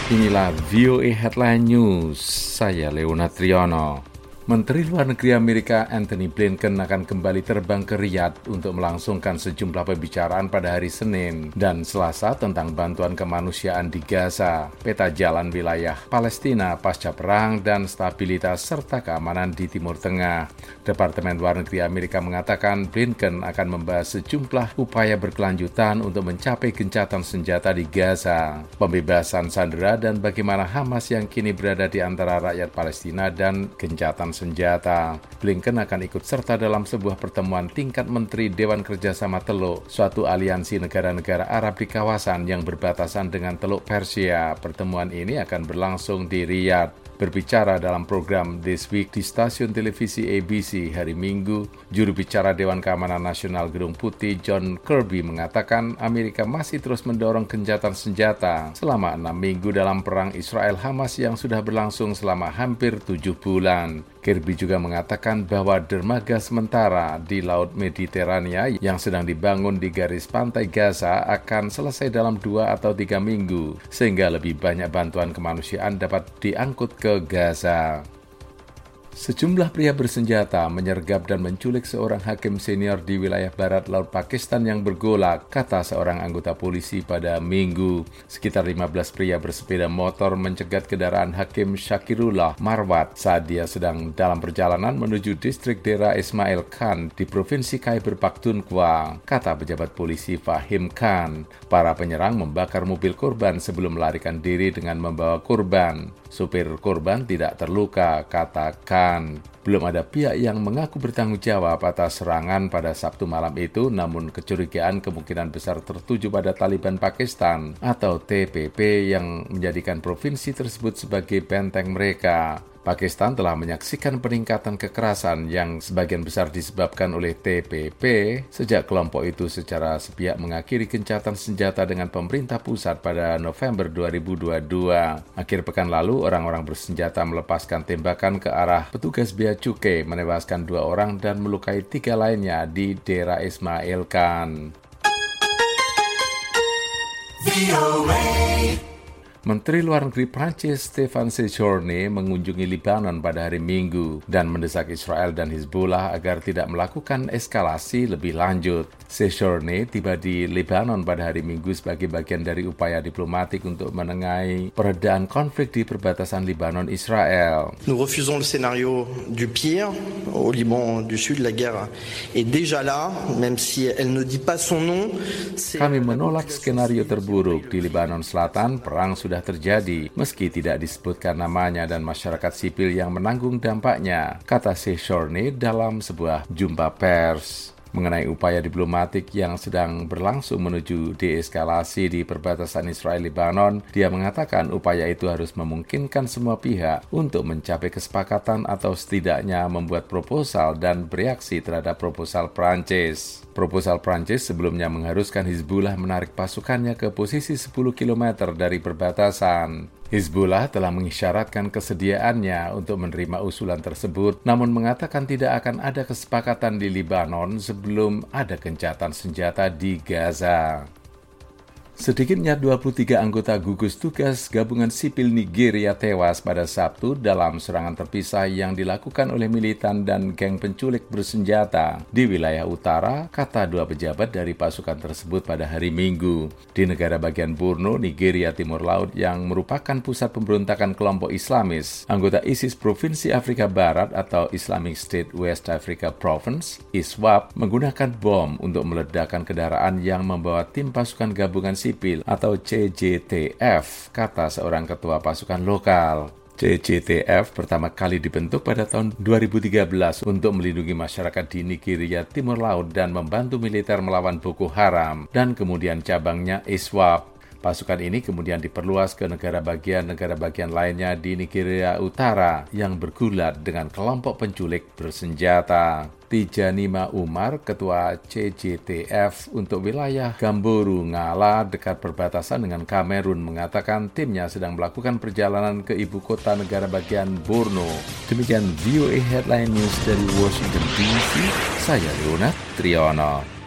Inilah VOA Headline News, saya Leonard Triono. Menteri Luar Negeri Amerika Antony Blinken akan kembali terbang ke Riyadh untuk melangsungkan sejumlah pembicaraan pada hari Senin dan Selasa tentang bantuan kemanusiaan di Gaza, peta jalan wilayah Palestina pasca perang, dan stabilitas serta keamanan di Timur Tengah. Departemen Luar Negeri Amerika mengatakan Blinken akan membahas sejumlah upaya berkelanjutan untuk mencapai gencatan senjata di Gaza, pembebasan sandera, dan bagaimana Hamas yang kini berada di antara rakyat Palestina dan gencatan senjata. Blinken akan ikut serta dalam sebuah pertemuan tingkat Menteri Dewan Kerjasama Teluk, suatu aliansi negara-negara Arab di kawasan yang berbatasan dengan Teluk Persia. Pertemuan ini akan berlangsung di Riyadh. Berbicara dalam program This Week di stasiun televisi ABC hari Minggu, juru bicara Dewan Keamanan Nasional Gedung Putih John Kirby mengatakan Amerika masih terus mendorong gencatan senjata selama 6 minggu dalam perang Israel-Hamas yang sudah berlangsung selama hampir 7 bulan. Kirby juga mengatakan bahwa dermaga sementara di Laut Mediterania yang sedang dibangun di garis pantai Gaza akan selesai dalam 2 atau 3 minggu, sehingga lebih banyak bantuan kemanusiaan dapat diangkut ke Gaza. Sejumlah pria bersenjata menyergap dan menculik seorang hakim senior di wilayah barat laut Pakistan yang bergolak, kata seorang anggota polisi pada Minggu. Sekitar 15 pria bersepeda motor mencegat kendaraan Hakim Shakirullah Marwat saat dia sedang dalam perjalanan menuju distrik Dera Ismail Khan di Provinsi Khyber Pakhtunkhwa, kata pejabat polisi Fahim Khan. Para penyerang membakar mobil korban sebelum melarikan diri dengan membawa korban. Supir korban tidak terluka, kata Khan. Belum ada pihak yang mengaku bertanggung jawab atas serangan pada Sabtu malam itu, namun kecurigaan kemungkinan besar tertuju pada Taliban Pakistan atau TPP yang menjadikan provinsi tersebut sebagai benteng mereka. Pakistan telah menyaksikan peningkatan kekerasan yang sebagian besar disebabkan oleh TPP sejak kelompok itu secara sepihak mengakhiri gencatan senjata dengan pemerintah pusat pada November 2022. Akhir pekan lalu, orang-orang bersenjata melepaskan tembakan ke arah petugas bea cukai, menewaskan 2 orang dan melukai 3 lainnya di Dera Ismail Khan. Menteri Luar Negeri Prancis Stéphane Séjourné mengunjungi Lebanon pada hari Minggu dan mendesak Israel dan Hizbullah agar tidak melakukan eskalasi lebih lanjut. Séjourné tiba di Lebanon pada hari Minggu sebagai bagian dari upaya diplomatik untuk menengahi peredaan konflik di perbatasan Lebanon-Israel. Nous refusons le scénario du pire. Au Liban du Sud, la guerre est déjà là, même si elle ne dit pas son nom. Kami menolak skenario terburuk di Lebanon Selatan. Perang sudah terjadi, meski tidak disebutkan namanya dan masyarakat sipil yang menanggung dampaknya, kata Séjourné dalam sebuah jumpa pers. Mengenai upaya diplomatik yang sedang berlangsung menuju deeskalasi di perbatasan Israel-Lebanon, dia mengatakan upaya itu harus memungkinkan semua pihak untuk mencapai kesepakatan atau setidaknya membuat proposal dan bereaksi terhadap proposal Prancis. Proposal Prancis sebelumnya mengharuskan Hizbullah menarik pasukannya ke posisi 10 km dari perbatasan. Hizbullah telah mengisyaratkan kesediaannya untuk menerima usulan tersebut, namun mengatakan tidak akan ada kesepakatan di Lebanon sebelum ada gencatan senjata di Gaza. Sedikitnya 23 anggota gugus tugas gabungan sipil Nigeria tewas pada Sabtu dalam serangan terpisah yang dilakukan oleh militan dan geng penculik bersenjata di wilayah utara, kata 2 pejabat dari pasukan tersebut pada hari Minggu. Di negara bagian Borno, Nigeria Timur Laut yang merupakan pusat pemberontakan kelompok Islamis, anggota ISIS Provinsi Afrika Barat atau Islamic State West Africa Province, ISWAP, menggunakan bom untuk meledakkan kendaraan yang membawa tim pasukan gabungan sipil atau CGTF, kata seorang ketua pasukan lokal. CGTF pertama kali dibentuk pada tahun 2013 untuk melindungi masyarakat di Nigeria Timur Laut dan membantu militer melawan Boko Haram, dan kemudian cabangnya ISWAP. Pasukan ini kemudian diperluas ke negara bagian lainnya di Nigeria Utara yang bergulat dengan kelompok penculik bersenjata. Tijanima Umar, ketua CGTF untuk wilayah Gamboru Ngala dekat perbatasan dengan Kamerun, mengatakan timnya sedang melakukan perjalanan ke ibu kota negara bagian Borno. Demikian VOA Headline News dari Washington DC, saya Leonard Triono.